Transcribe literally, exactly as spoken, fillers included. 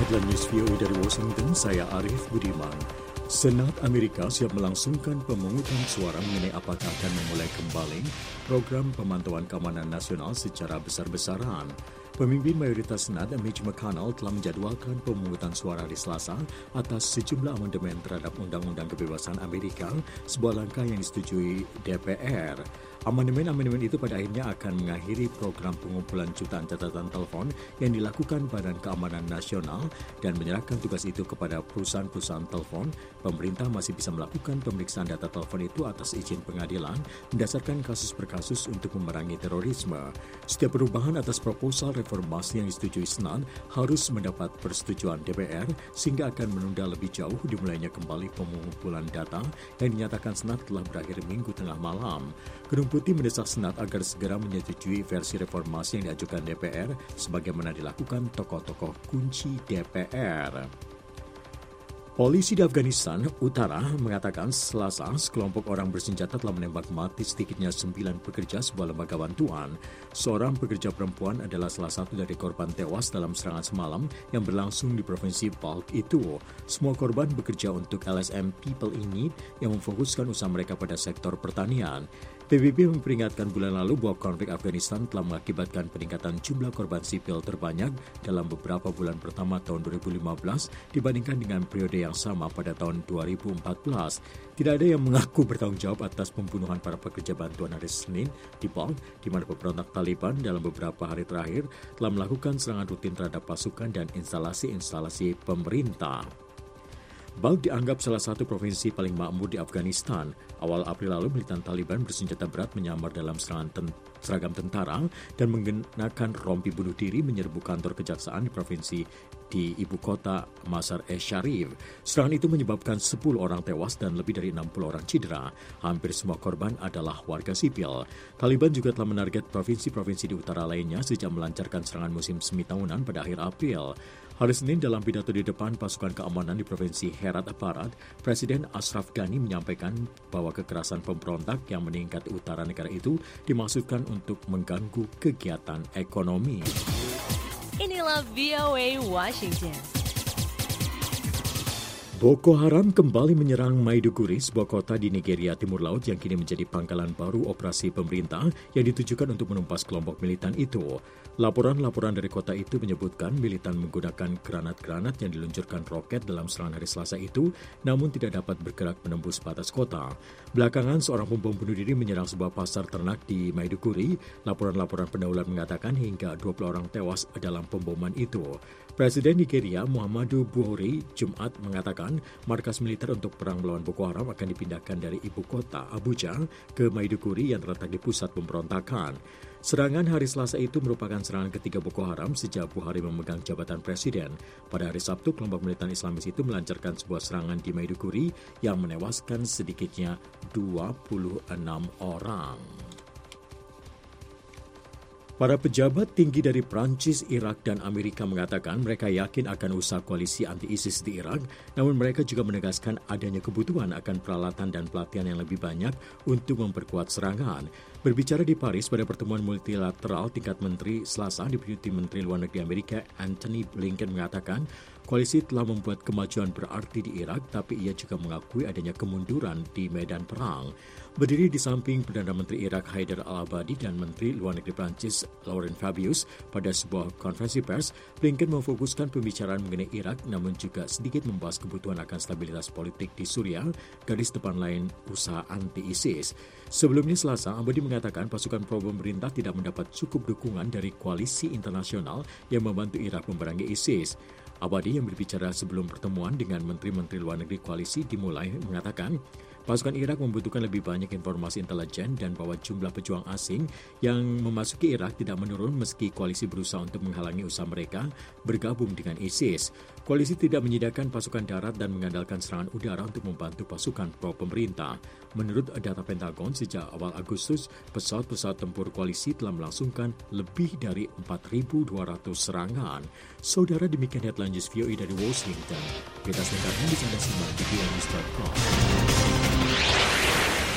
Headline News V O A dari Washington, saya Arif Budiman. Senat Amerika siap melangsungkan pemungutan suara mengenai apakah akan memulai kembali program pemantauan keamanan nasional secara besar-besaran. Pemimpin mayoritas Senat, Mitch McConnell, telah menjadwalkan pemungutan suara di Selasa atas sejumlah amandemen terhadap Undang-Undang Kebebasan Amerika, sebuah langkah yang disetujui D P R. Amandemen-amandemen itu pada akhirnya akan mengakhiri program pengumpulan jutaan catatan telepon yang dilakukan Badan Keamanan Nasional dan menyerahkan tugas itu kepada perusahaan-perusahaan telepon. Pemerintah masih bisa melakukan pemeriksaan data telepon itu atas izin pengadilan berdasarkan kasus per kasus untuk memerangi terorisme. Setiap perubahan atas proposal reformasi yang disetujui Senat harus mendapat persetujuan D P R sehingga akan menunda lebih jauh dimulainya kembali pengumpulan data yang dinyatakan Senat telah berakhir Minggu tengah malam. Gedung Putih mendesak Senat agar segera menyetujui versi reformasi yang diajukan D P R sebagaimana dilakukan tokoh-tokoh kunci D P R. Polisi di Afghanistan Utara mengatakan Selasa sekelompok orang bersenjata telah menembak mati sedikitnya sembilan pekerja sebuah lembaga bantuan. Seorang pekerja perempuan adalah salah satu dari korban tewas dalam serangan semalam yang berlangsung di Provinsi Balkh itu. Semua korban bekerja untuk L S M People in Need yang memfokuskan usaha mereka pada sektor pertanian. P B B memperingatkan bulan lalu bahwa konflik Afghanistan telah mengakibatkan peningkatan jumlah korban sipil terbanyak dalam beberapa bulan pertama tahun dua ribu lima belas dibandingkan dengan periode yang sama pada tahun dua ribu empat belas. Tidak ada yang mengaku bertanggung jawab atas pembunuhan para pekerja bantuan hari Senin di Balkh, di mana pemberontak Taliban dalam beberapa hari terakhir telah melakukan serangan rutin terhadap pasukan dan instalasi-instalasi pemerintah. Balkh dianggap salah satu provinsi paling makmur di Afghanistan. Awal April lalu, militan Taliban bersenjata berat menyamar dalam serangan ten- seragam tentara dan mengenakan rompi bunuh diri menyerbu kantor kejaksaan di provinsi di ibu kota Mazar-e-Sharif. Serangan itu menyebabkan sepuluh orang tewas dan lebih dari enam puluh orang cedera. Hampir semua korban adalah warga sipil. Taliban juga telah menarget provinsi-provinsi di utara lainnya sejak melancarkan serangan musim semi tahunan pada akhir April. Hari Senin dalam pidato di depan pasukan keamanan di Provinsi Herat Barat, Presiden Ashraf Ghani menyampaikan bahwa kekerasan pemberontak yang meningkat di utara negara itu dimaksudkan untuk mengganggu kegiatan ekonomi. Inilah V O A Washington. Boko Haram kembali menyerang Maiduguri, sebuah kota di Nigeria Timur Laut yang kini menjadi pangkalan baru operasi pemerintah yang ditujukan untuk menumpas kelompok militan itu. Laporan-laporan dari kota itu menyebutkan militan menggunakan granat-granat yang diluncurkan roket dalam serangan hari Selasa itu, namun tidak dapat bergerak menembus batas kota. Belakangan, seorang pembom bunuh diri menyerang sebuah pasar ternak di Maiduguri. Laporan-laporan pendahuluan mengatakan hingga dua puluh orang tewas dalam pemboman itu. Presiden Nigeria Muhammadu Buhari Jumat mengatakan markas militer untuk perang melawan Boko Haram akan dipindahkan dari ibu kota Abuja ke Maiduguri yang terletak di pusat pemberontakan. Serangan hari Selasa itu merupakan serangan ketiga Boko Haram sejak Buhari memegang jabatan presiden. Pada hari Sabtu, kelompok militan Islamis itu melancarkan sebuah serangan di Maiduguri yang menewaskan sedikitnya dua puluh enam orang. Para pejabat tinggi dari Prancis, Irak, dan Amerika mengatakan mereka yakin akan usaha koalisi anti-ISIS di Irak, namun mereka juga menegaskan adanya kebutuhan akan peralatan dan pelatihan yang lebih banyak untuk memperkuat serangan. Berbicara di Paris pada pertemuan multilateral tingkat menteri Selasa, Deputi Menteri Luar Negeri Amerika Antony Blinken mengatakan koalisi telah membuat kemajuan berarti di Irak, tapi ia juga mengakui adanya kemunduran di medan perang. Berdiri di samping Perdana Menteri Irak Haider al-Abadi dan Menteri Luar Negeri Prancis Laurent Fabius pada sebuah konferensi pers, Blinken memfokuskan pembicaraan mengenai Irak namun juga sedikit membahas kebutuhan akan stabilitas politik di Suriah, garis depan lain usaha anti-ISIS. Sebelumnya Selasa, Abadi mengatakan pasukan pro pemerintah tidak mendapat cukup dukungan dari koalisi internasional yang membantu Irak memerangi ISIS. Abadi yang berbicara sebelum pertemuan dengan Menteri-Menteri Luar Negeri koalisi dimulai mengatakan pasukan Irak membutuhkan lebih banyak informasi intelijen dan bahwa jumlah pejuang asing yang memasuki Irak tidak menurun meski koalisi berusaha untuk menghalangi usaha mereka bergabung dengan ISIS. Koalisi tidak menyediakan pasukan darat dan mengandalkan serangan udara untuk membantu pasukan pro pemerintah. Menurut data Pentagon, sejak awal Agustus, pesawat-pesawat tempur koalisi telah melangsungkan lebih dari empat ribu dua ratus serangan. Saudara, demikian headline news V O A dari Washington. Berita selengkapnya bisa Anda simak di v o a news dot com.